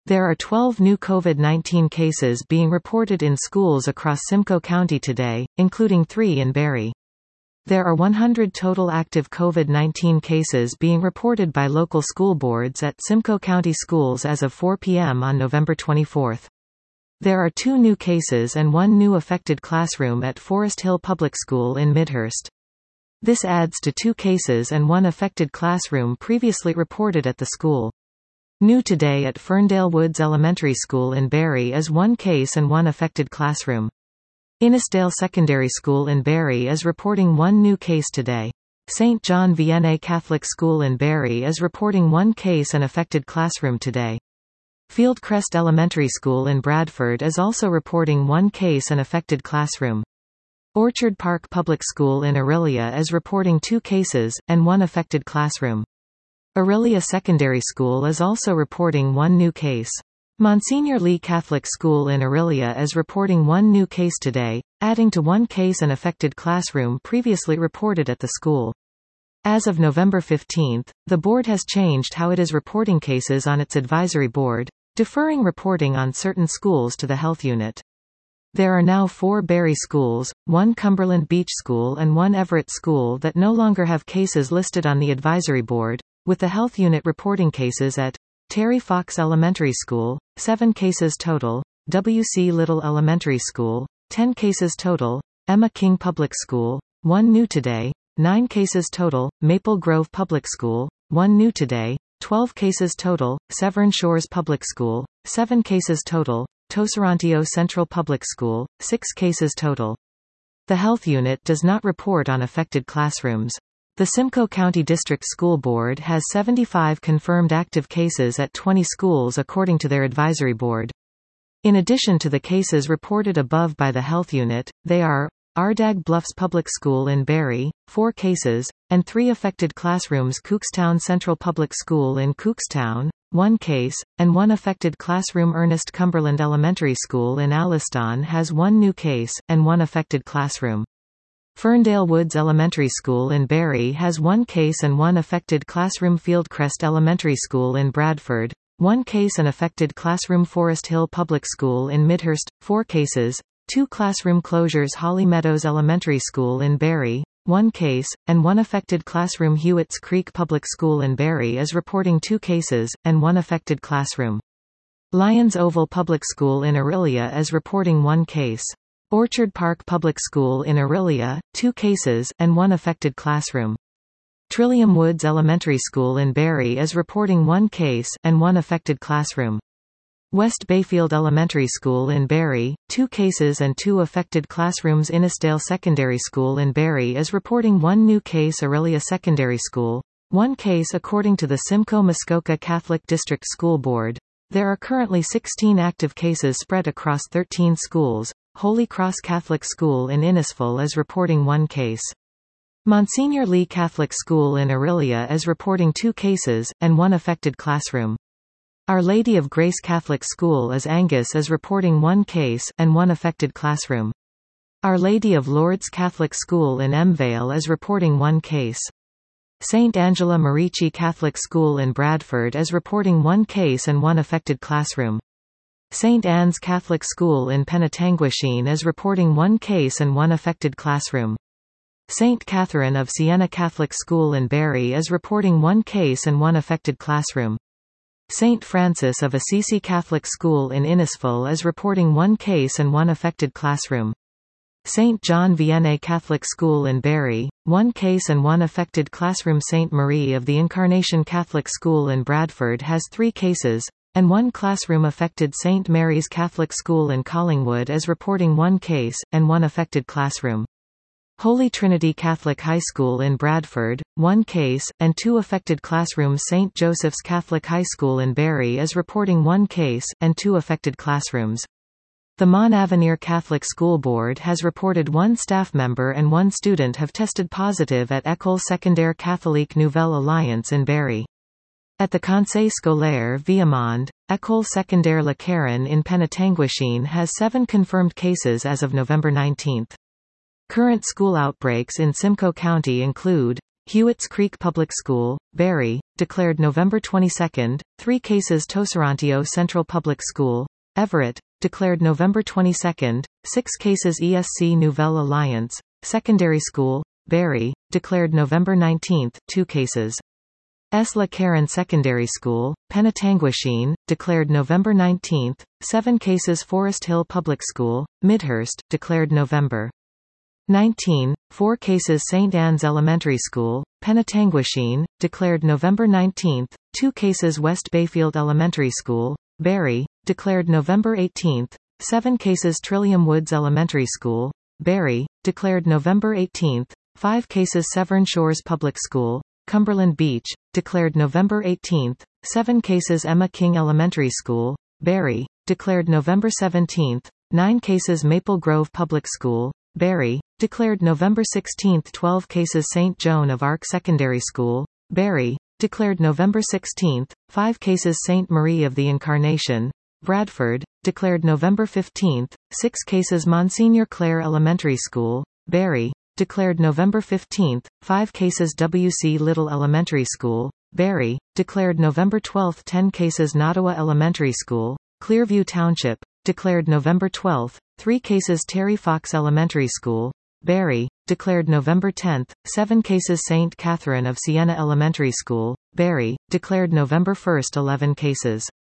There are 12 new COVID-19 cases being reported in schools across Simcoe County today, including 3 in Barre. There are 100 total active COVID-19 cases being reported by local school boards at Simcoe County schools as of 4 p.m. on November 24. There are 2 new cases and 1 new affected classroom at Forest Hill Public School in Midhurst. This adds to 2 cases and 1 affected classroom previously reported at the school. New today at Ferndale Woods Elementary School in Barre is 1 case and 1 affected classroom. Innisdale Secondary School in Barre is reporting 1 new case today. St. John Vianney Catholic School in Barre is reporting 1 case and affected classroom today. Fieldcrest Elementary School in Bradford is also reporting 1 case and affected classroom. Orchard Park Public School in Orillia is reporting 2 cases, and 1 affected classroom. Orillia Secondary School is also reporting 1 new case. Monsignor Lee Catholic School in Orillia is reporting 1 new case today, adding to 1 case and affected classroom previously reported at the school. As of November 15, the board has changed how it is reporting cases on its advisory board, deferring reporting on certain schools to the health unit. There are now 4 Barre schools, 1 Cumberland Beach School and 1 Everett School that no longer have cases listed on the advisory board, with the health unit reporting cases at Terry Fox Elementary School, 7 cases total, W.C. Little Elementary School, 10 cases total, Emma King Public School, 1 new today, 9 cases total, Maple Grove Public School, 1 new today, 12 cases total, Severn Shores Public School, 7 cases total, Toserantio Central Public School, 6 cases total. The health unit does not report on affected classrooms. The Simcoe County District School Board has 75 confirmed active cases at 20 schools according to their advisory board. In addition to the cases reported above by the health unit, they are Ardagh Bluffs Public School in Barre, 4 cases, and 3 affected classrooms. Cookstown Central Public School in Cookstown, 1 case, and 1 affected classroom. Ernest Cumberland Elementary School in Alliston has 1 new case, and 1 affected classroom. Ferndale Woods Elementary School in Barre has 1 case and 1 affected classroom. Fieldcrest Elementary School in Bradford, 1 case and affected classroom. Forest Hill Public School in Midhurst, 4 cases, 2 classroom closures. Holly Meadows Elementary School in Barre, 1 case, and 1 affected classroom. Hewitt's Creek Public School in Barre is reporting 2 cases, and 1 affected classroom. Lyons Oval Public School in Orillia is reporting 1 case. Orchard Park Public School in Orillia, 2 cases, and 1 affected classroom. Trillium Woods Elementary School in Barre is reporting 1 case, and 1 affected classroom. West Bayfield Elementary School in Barre, 2 cases and 2 affected classrooms. Innisdale Secondary School in Barre is reporting 1 new case. Orillia Secondary School, 1 case according to the Simcoe Muskoka Catholic District School Board. There are currently 16 active cases spread across 13 schools. Holy Cross Catholic School in Innisfil is reporting 1 case. Monsignor Lee Catholic School in Orillia is reporting 2 cases, and 1 affected classroom. Our Lady of Grace Catholic School in Angus is reporting 1 case, and 1 affected classroom. Our Lady of Lourdes Catholic School in Emvale is reporting 1 case. St. Angela Merici Catholic School in Bradford is reporting 1 case and 1 affected classroom. St. Anne's Catholic School in Penetanguishene is reporting 1 case and 1 affected classroom. St. Catherine of Siena Catholic School in Barre is reporting 1 case and 1 affected classroom. St. Francis of Assisi Catholic School in Innisfil is reporting 1 case and 1 affected classroom. St. John Vianney Catholic School in Barre, 1 case and 1 affected classroom. St. Marie of the Incarnation Catholic School in Bradford has 3 cases, and 1 classroom affected. St. Mary's Catholic School in Collingwood is reporting 1 case, and 1 affected classroom. Holy Trinity Catholic High School in Bradford, 1 case, and 2 affected classrooms. St. Joseph's Catholic High School in Barre is reporting 1 case, and 2 affected classrooms. The Mont Avenir Catholic School Board has reported 1 staff member and 1 student have tested positive at École Secondaire Catholique Nouvelle Alliance in Barre. At the Conseil Scolaire Viamonde, École Secondaire La Caron in Penetanguishene has 7 confirmed cases as of November 19. Current school outbreaks in Simcoe County include Hewitt's Creek Public School, Barre, declared November 22. 3 cases Toserantio Central Public School, Everett, declared November 22. 6 cases ESC Nouvelle Alliance, Secondary School, Barre, declared November 19. 2 cases. La Karen Secondary School, Penetanguishene, declared November 19. 7 cases Forest Hill Public School, Midhurst, declared November 19. 4 cases St. Anne's Elementary School, Penetanguishene, declared November 19. 2 cases West Bayfield Elementary School, Barre, declared November 18. 7 cases Trillium Woods Elementary School, Barre, declared November 18. 5 cases Severn Shores Public School, Cumberland Beach, declared November 18. 7 cases Emma King Elementary School, Barre, declared November 17. 9 cases Maple Grove Public School, Barre, declared November 16. 12 cases St. Joan of Arc Secondary School, Barre, declared November 16. 5 cases St. Marie of the Incarnation, Bradford, declared November 15. 6 cases Monsignor Clare Elementary School, Barre, declared November 15. 5 cases W.C. Little Elementary School, Barre, declared November 12. 10 cases Nottawa Elementary School, Clearview Township, declared November 12. 3 cases Terry Fox Elementary School, Barre, declared November 10. 7 cases St. Catherine of Siena Elementary School, Barre, declared November 1. 11 cases